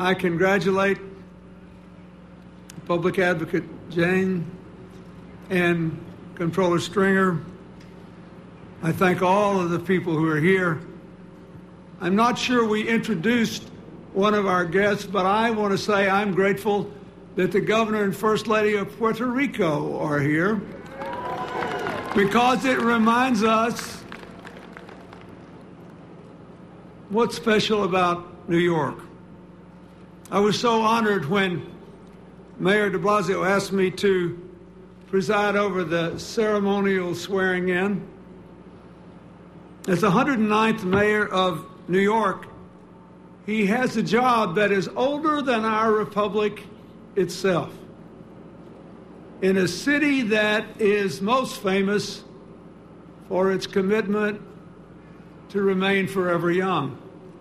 I congratulate Public Advocate Jane and Comptroller Stringer. I thank all of the people who are here. I'm not sure we introduced one of our guests, but I want to say I'm grateful that the Governor and First Lady of Puerto Rico are here, because it reminds us what's special about New York. I was so honored when Mayor de Blasio asked me to preside over the ceremonial swearing in. As the 109th mayor of New York, he has a job that is older than our republic itself, in a city that is most famous for its commitment to remain forever young.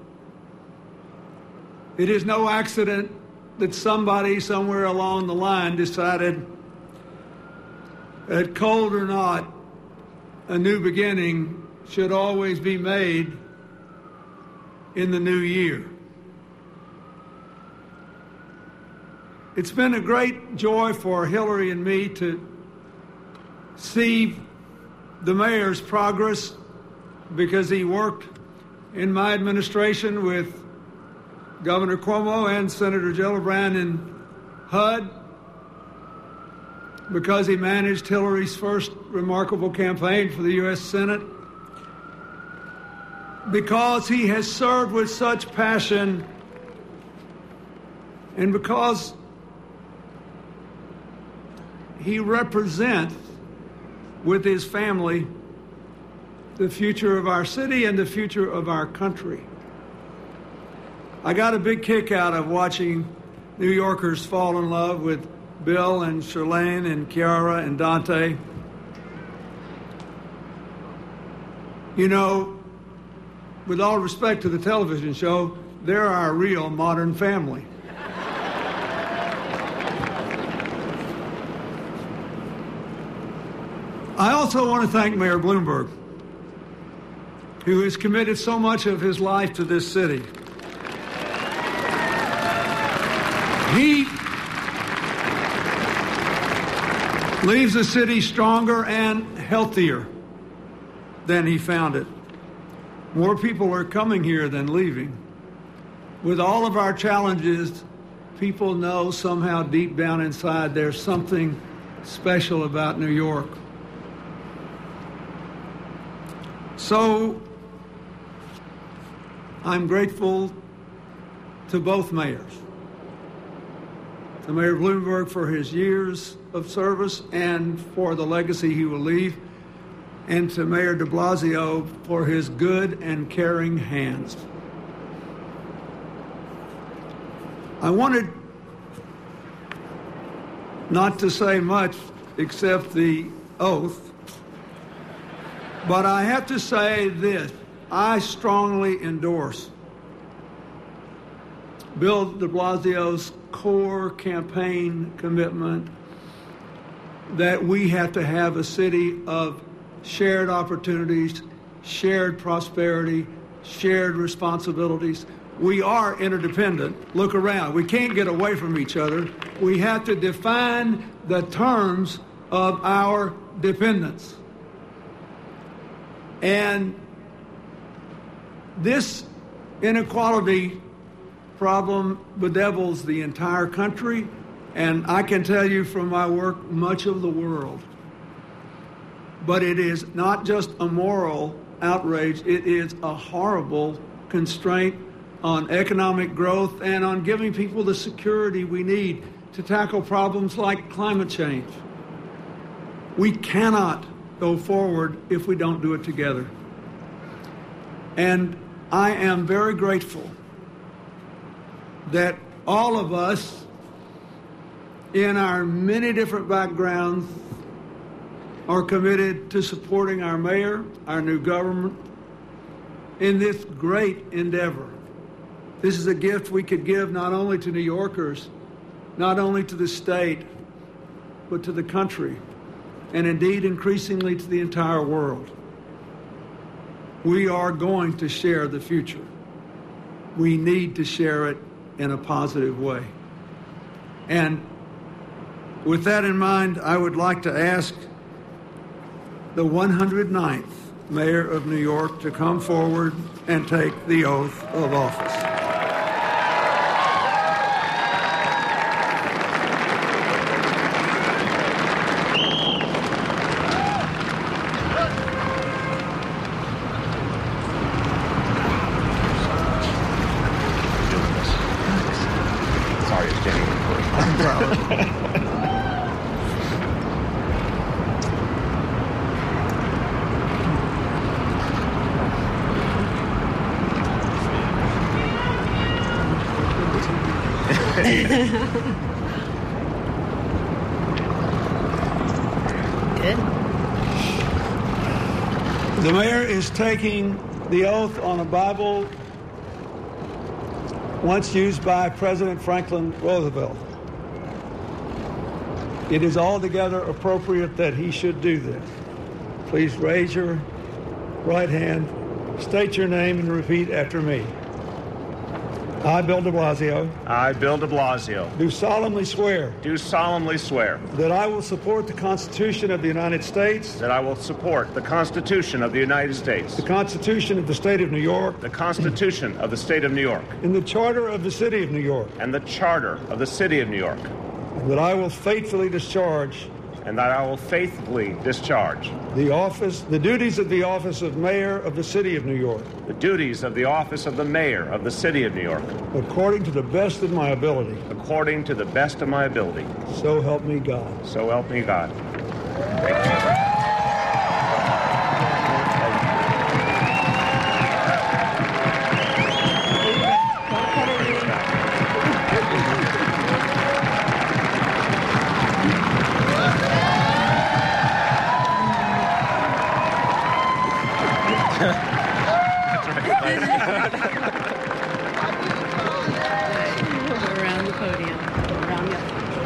It is no accident that somebody somewhere along the line decided that, cold or not, a new beginning should always be made in the new year. It's been a great joy for Hillary and me to see the mayor's progress, because he worked in my administration with Governor Cuomo and Senator Gillibrand in HUD, because he managed Hillary's first remarkable campaign for the U.S. Senate, because he has served with such passion, and because he represents with his family the future of our city and the future of our country. I got a big kick out of watching New Yorkers fall in love with Bill and Charlene and Kiara and Dante. You know, with all respect to the television show, they're our real modern family. I also want to thank Mayor Bloomberg, who has committed so much of his life to this city. He leaves the city stronger and healthier than he found it. More people are coming here than leaving. With all of our challenges, people know somehow deep down inside there's something special about New York. So I'm grateful to both mayors, to Mayor Bloomberg for his years of service and for the legacy he will leave, and to Mayor de Blasio for his good and caring hands. I wanted not to say much except the oath, but I have to say this: I strongly endorse Bill de Blasio's core campaign commitment that we have to have a city of shared opportunities, shared prosperity, shared responsibilities. We are interdependent. Look around. We can't get away from each other. We have to define the terms of our dependence. And this inequality problem bedevils the entire country, and I can tell you from my work, much of the world. But it is not just a moral outrage, it is a horrible constraint on economic growth and on giving people the security we need to tackle problems like climate change. We cannot go forward if we don't do it together. And I am very grateful that all of us, in our many different backgrounds, are committed to supporting our mayor, our new government, in this great endeavor. This is a gift we could give not only to New Yorkers, not only to the state, but to the country, and indeed increasingly to the entire world. We are going to share the future. We need to share it, in a positive way. And with that in mind, I would like to ask the 109th Mayor of New York to come forward and take the oath of office. Sorry, it's getting recorded. I'm proud. Good. The mayor is taking the oath on a Bible once used by President Franklin Roosevelt. It is altogether appropriate that he should do this. Please raise your right hand, state your name, and repeat after me. I, Bill de Blasio, I, Bill de Blasio, do solemnly swear that I will support the Constitution of the United States, I will support the Constitution of the United States, the Constitution of the State of New York, the Constitution of the State of New York, and the Charter of the City of New York, and the Charter of the City of New York, and that I will faithfully discharge the duties of the office of Mayor of the City of New York, the duties of the office of the Mayor of the City of New York, according to the best of my ability. according to the best of my ability. So help me God. So help me God. Around the podium. Around the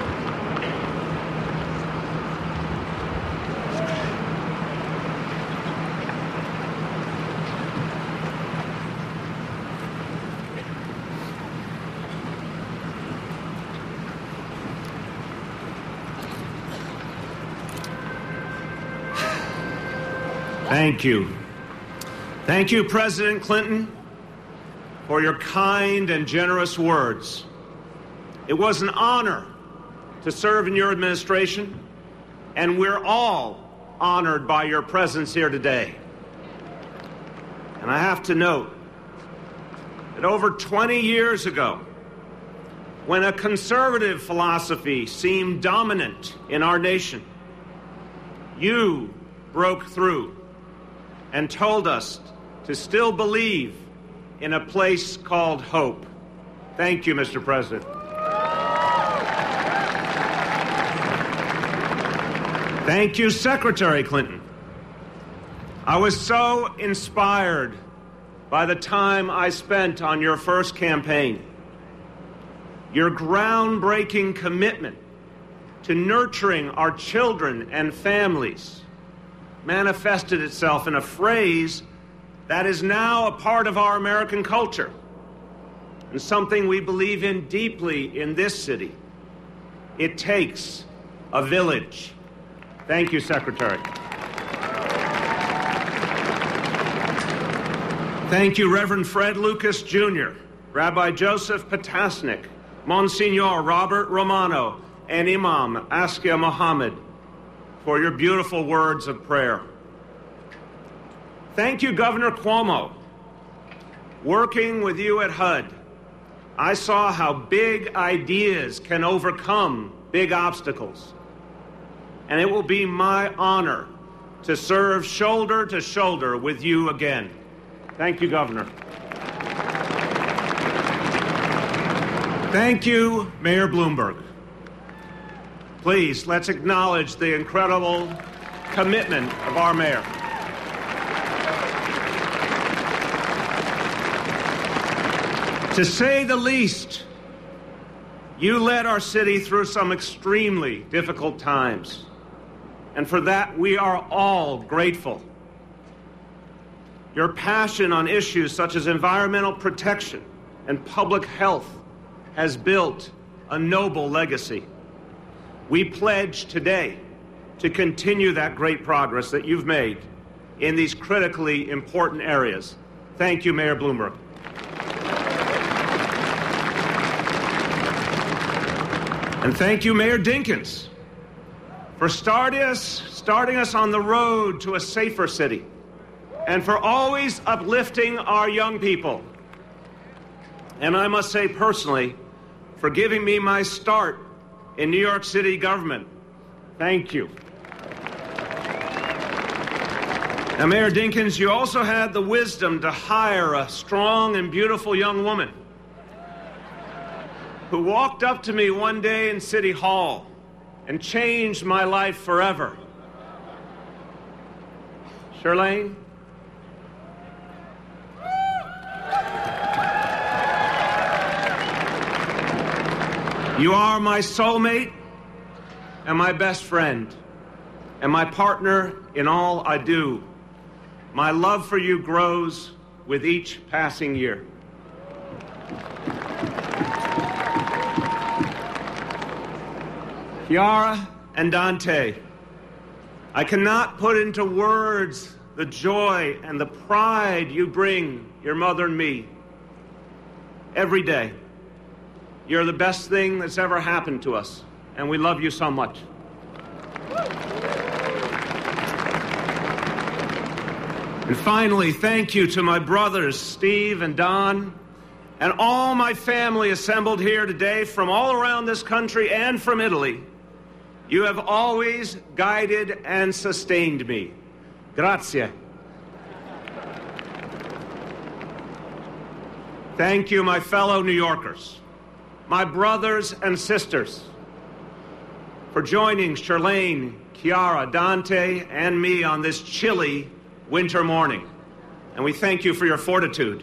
Thank you. Thank you, President Clinton, for your kind and generous words. It was an honor to serve in your administration, and we're all honored by your presence here today. And I have to note that over 20 years ago, when a conservative philosophy seemed dominant in our nation, you broke through and told us to still believe in a place called hope. Thank you, Mr. President. Thank you, Secretary Clinton. I was so inspired by the time I spent on your first campaign. Your groundbreaking commitment to nurturing our children and families manifested itself in a phrase that is now a part of our American culture and something we believe in deeply in this city. It takes a village. Thank you, Secretary. Thank you, Reverend Fred Lucas, Jr., Rabbi Joseph Potasnik, Monsignor Robert Romano, and Imam Askia Muhammad for your beautiful words of prayer. Thank you, Governor Cuomo. Working with you at HUD, I saw how big ideas can overcome big obstacles. And it will be my honor to serve shoulder to shoulder with you again. Thank you, Governor. Thank you, Mayor Bloomberg. Please, let's acknowledge the incredible commitment of our mayor. To say the least, you led our city through some extremely difficult times, and for that we are all grateful. Your passion on issues such as environmental protection and public health has built a noble legacy. We pledge today to continue that great progress that you've made in these critically important areas. Thank you, Mayor Bloomberg. And thank you, Mayor Dinkins, for starting us on the road to a safer city, and for always uplifting our young people. And I must say personally, for giving me my start in New York City government. Thank you. Now, Mayor Dinkins, you also had the wisdom to hire a strong and beautiful young woman who walked up to me one day in City Hall and changed my life forever. Charlene? You are my soulmate and my best friend and my partner in all I do. My love for you grows with each passing year. Chiara and Dante, I cannot put into words the joy and the pride you bring your mother and me every day. You're the best thing that's ever happened to us, and we love you so much. And finally, thank you to my brothers, Steve and Don, and all my family assembled here today from all around this country and from Italy. You have always guided and sustained me. Grazie. Thank you, my fellow New Yorkers, my brothers and sisters, for joining Charlene, Chiara, Dante, and me on this chilly winter morning. And we thank you for your fortitude.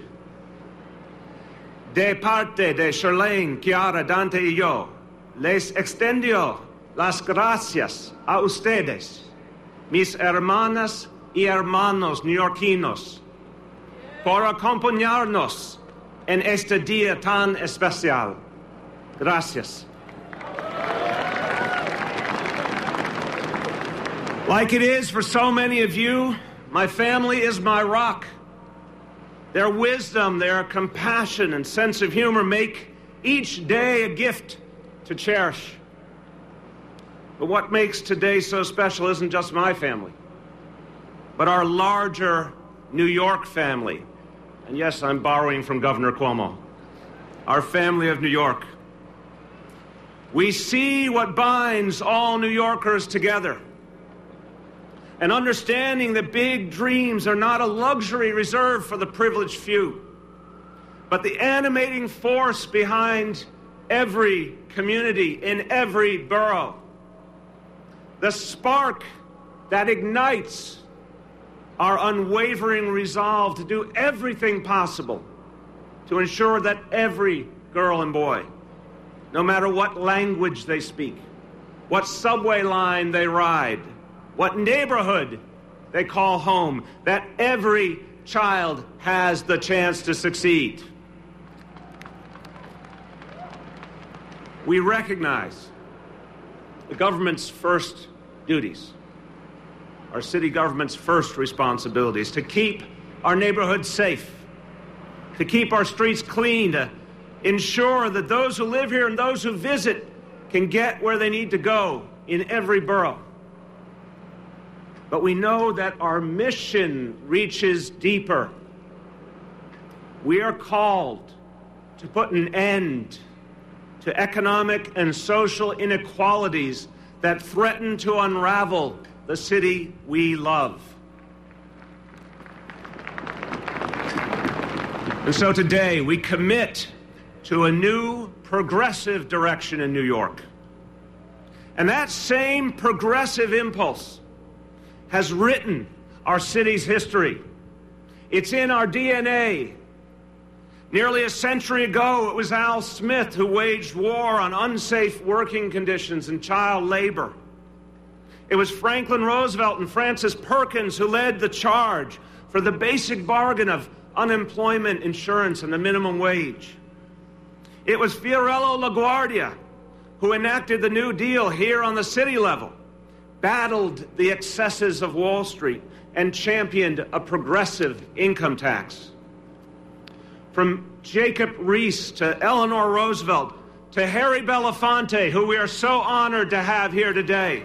De parte de Charlene, Chiara, Dante y yo, les extendio las gracias a ustedes, mis hermanas y hermanos neoyorquinos, por acompañarnos en este día tan especial. Gracias. Like it is for so many of you, my family is my rock. Their wisdom, their compassion, and sense of humor make each day a gift to cherish. But what makes today so special isn't just my family, but our larger New York family. And yes, I'm borrowing from Governor Cuomo. Our family of New York. We see what binds all New Yorkers together. And understanding that big dreams are not a luxury reserved for the privileged few, but the animating force behind every community in every borough. The spark that ignites our unwavering resolve to do everything possible to ensure that every girl and boy, no matter what language they speak, what subway line they ride, what neighborhood they call home, that every child has the chance to succeed. We recognize the government's first duties, our city government's first responsibilities, to keep our neighborhoods safe, to keep our streets clean, to ensure that those who live here and those who visit can get where they need to go in every borough. But we know that our mission reaches deeper. We are called to put an end to economic and social inequalities that threaten to unravel the city we love. And so today we commit to a new progressive direction in New York. And that same progressive impulse has written our city's history. It's in our DNA. Nearly a century ago, it was Al Smith who waged war on unsafe working conditions and child labor. It was Franklin Roosevelt and Francis Perkins who led the charge for the basic bargain of unemployment insurance and the minimum wage. It was Fiorello LaGuardia who enacted the New Deal here on the city level, battled the excesses of Wall Street, and championed a progressive income tax. From Jacob Riis to Eleanor Roosevelt to Harry Belafonte, who we are so honored to have here today.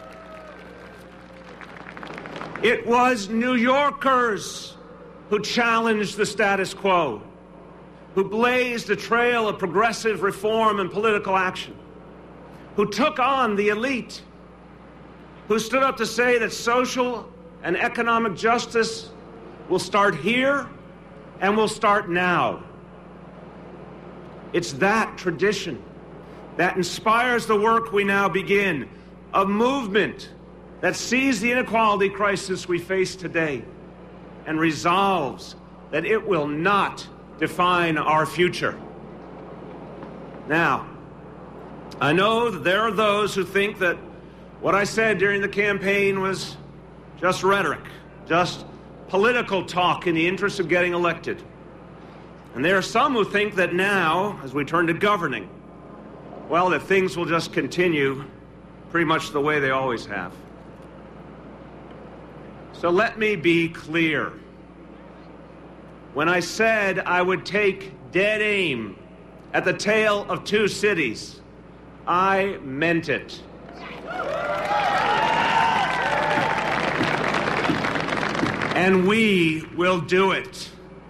It was New Yorkers who challenged the status quo, who blazed a trail of progressive reform and political action, who took on the elite, who stood up to say that social and economic justice will start here and will start now. It's that tradition that inspires the work we now begin, a movement that sees the inequality crisis we face today and resolves that it will not define our future. Now, I know that there are those who think that what I said during the campaign was just rhetoric, just political talk in the interest of getting elected. And there are some who think that now, as we turn to governing, well, that things will just continue pretty much the way they always have. So let me be clear. When I said I would take dead aim at the tale of two cities, I meant it. And we will do it.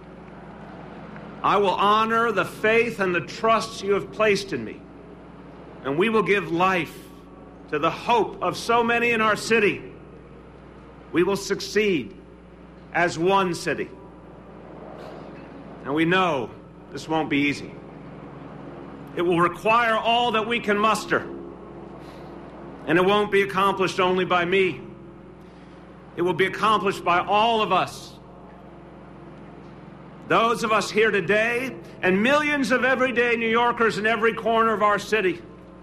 I will honor the faith and the trust you have placed in me, and we will give life to the hope of so many in our city. We will succeed as one city. And we know this won't be easy. It will require all that we can muster. And it won't be accomplished only by me. It will be accomplished by all of us. Those of us here today and millions of everyday New Yorkers in every corner of our city.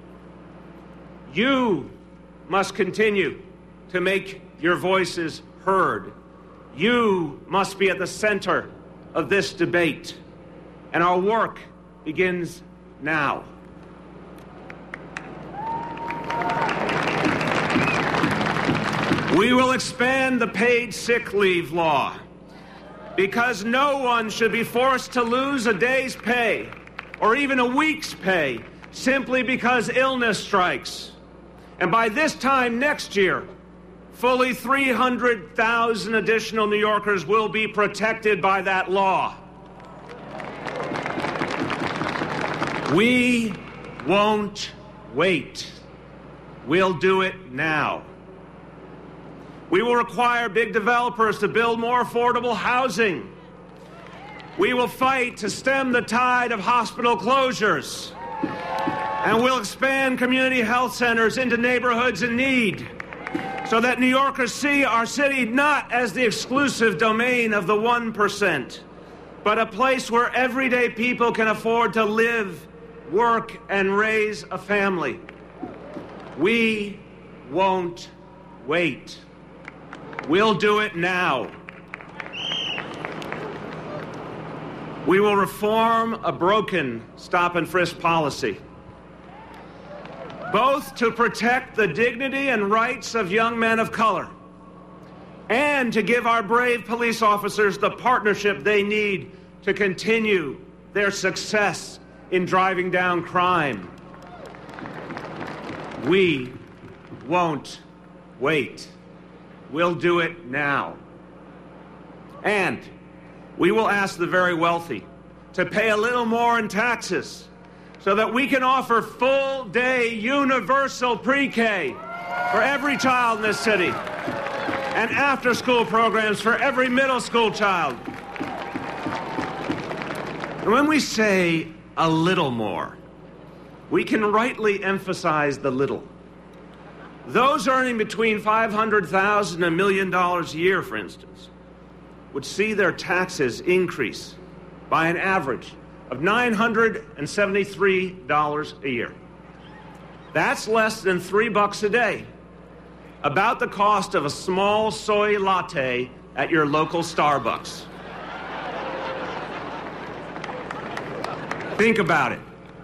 You must continue to make your voices heard. You must be at the center of this debate. And our work begins now. We will expand the paid sick leave law because no one should be forced to lose a day's pay or even a week's pay simply because illness strikes. And by this time next year, fully 300,000 additional New Yorkers will be protected by that law. We won't wait. We'll do it now. We will require big developers to build more affordable housing. We will fight to stem the tide of hospital closures. And we'll expand community health centers into neighborhoods in need so that New Yorkers see our city not as the exclusive domain of the 1%, but a place where everyday people can afford to live, work, and raise a family. We won't wait. We'll do it now. We will reform a broken stop and frisk policy, both to protect the dignity and rights of young men of color and to give our brave police officers the partnership they need to continue their success in driving down crime. We won't wait. We'll do it now. And we will ask the very wealthy to pay a little more in taxes so that we can offer full-day universal pre-K for every child in this city and after-school programs for every middle school child. And when we say a little more, we can rightly emphasize the little. Those earning between $500,000 and $1 million a year, for instance, would see their taxes increase by an average of $973 a year. That's less than $3 a day, about the cost of a small soy latte at your local Starbucks. Think about it.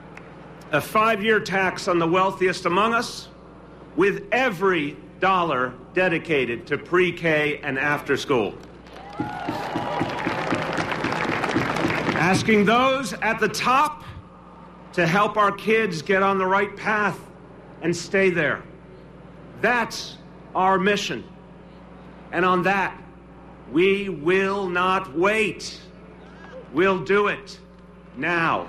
a 5-year tax on the wealthiest among us, with every dollar dedicated to pre-K and after school. Asking those at the top to help our kids get on the right path and stay there. That's our mission. And on that, we will not wait. We'll do it now.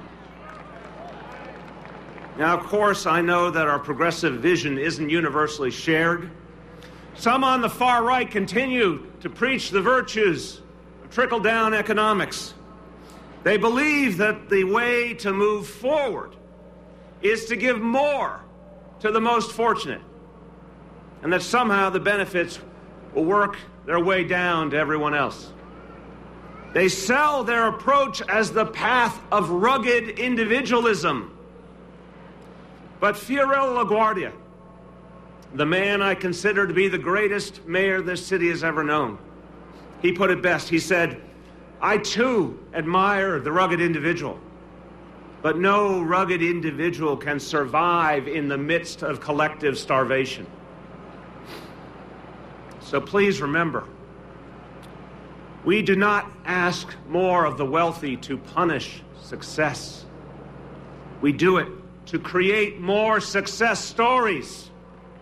Now, of course, I know that our progressive vision isn't universally shared. Some on the far right continue to preach the virtues of trickle-down economics. They believe that the way to move forward is to give more to the most fortunate, and that somehow the benefits will work their way down to everyone else. They sell their approach as the path of rugged individualism. But Fiorello LaGuardia, the man I consider to be the greatest mayor this city has ever known, he put it best. He said, "I too admire the rugged individual, but no rugged individual can survive in the midst of collective starvation." So please remember, we do not ask more of the wealthy to punish success. We do it to create more success stories.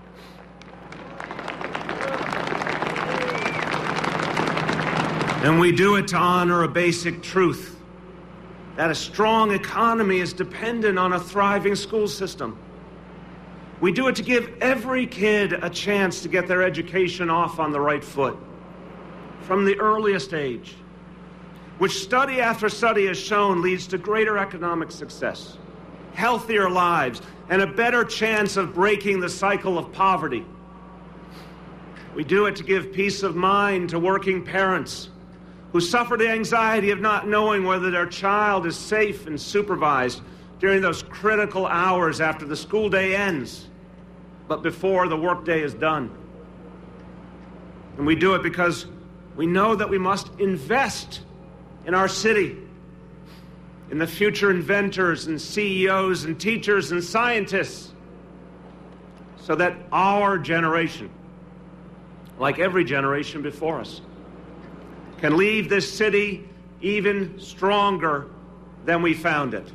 And we do it to honor a basic truth, that a strong economy is dependent on a thriving school system. We do it to give every kid a chance to get their education off on the right foot from the earliest age, which study after study has shown leads to greater economic success, healthier lives, and a better chance of breaking the cycle of poverty. We do it to give peace of mind to working parents who suffer the anxiety of not knowing whether their child is safe and supervised during those critical hours after the school day ends, but before the workday is done. And we do it because we know that we must invest in our city, in the future inventors and CEOs and teachers and scientists, so that our generation, like every generation before us, can leave this city even stronger than we found it.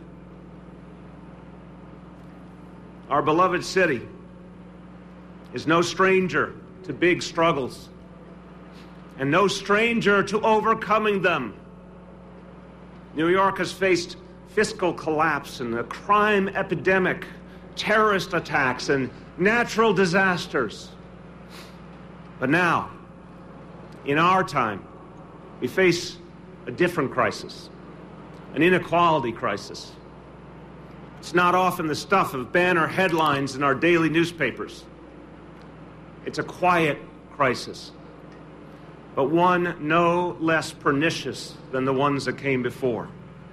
Our beloved city is no stranger to big struggles and no stranger to overcoming them. New York has faced fiscal collapse and a crime epidemic, terrorist attacks, and natural disasters. But now, in our time, we face a different crisis, an inequality crisis. It's not often the stuff of banner headlines in our daily newspapers. It's a quiet crisis, but one no less pernicious than the ones that came before.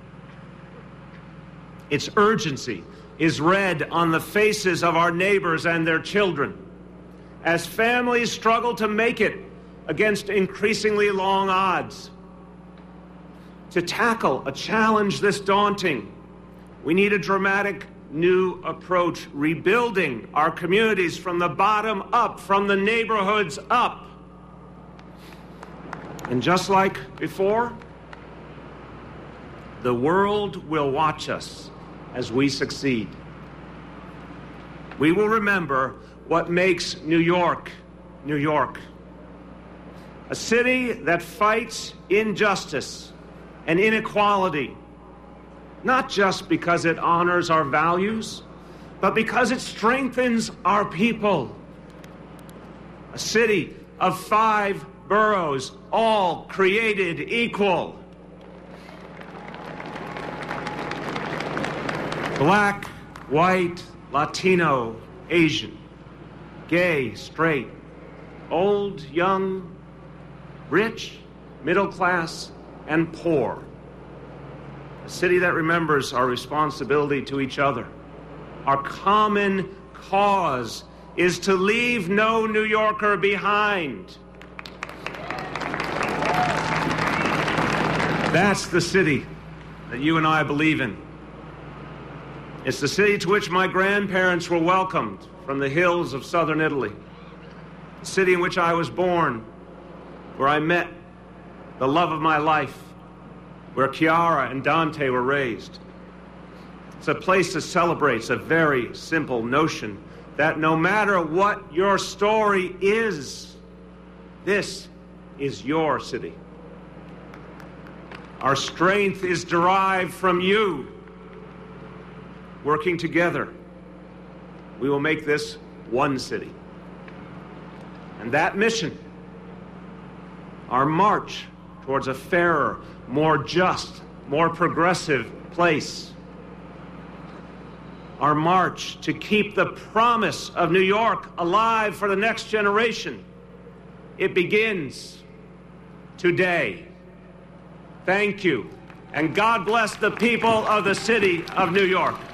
Its urgency is read on the faces of our neighbors and their children as families struggle to make it against increasingly long odds. To tackle a challenge this daunting, we need a dramatic new approach, rebuilding our communities from the bottom up, from the neighborhoods up. And just like before, the world will watch us as we succeed. We will remember what makes New York, New York. A city that fights injustice and inequality, not just because it honors our values, but because it strengthens our people. A city of 5 boroughs, all created equal. Black, white, Latino, Asian, gay, straight, old, young, rich, middle class, and poor. A city that remembers our responsibility to each other. Our common cause is to leave no New Yorker behind. That's the city that you and I believe in. It's the city to which my grandparents were welcomed from the hills of southern Italy. The city in which I was born, where I met the love of my life, where Chiara and Dante were raised. It's a place that celebrates a very simple notion that no matter what your story is, this is your city. Our strength is derived from you. Working together, we will make this one city. And that mission, our march towards a fairer, more just, more progressive place, our march to keep the promise of New York alive for the next generation, it begins today. Thank you, and God bless the people of the city of New York.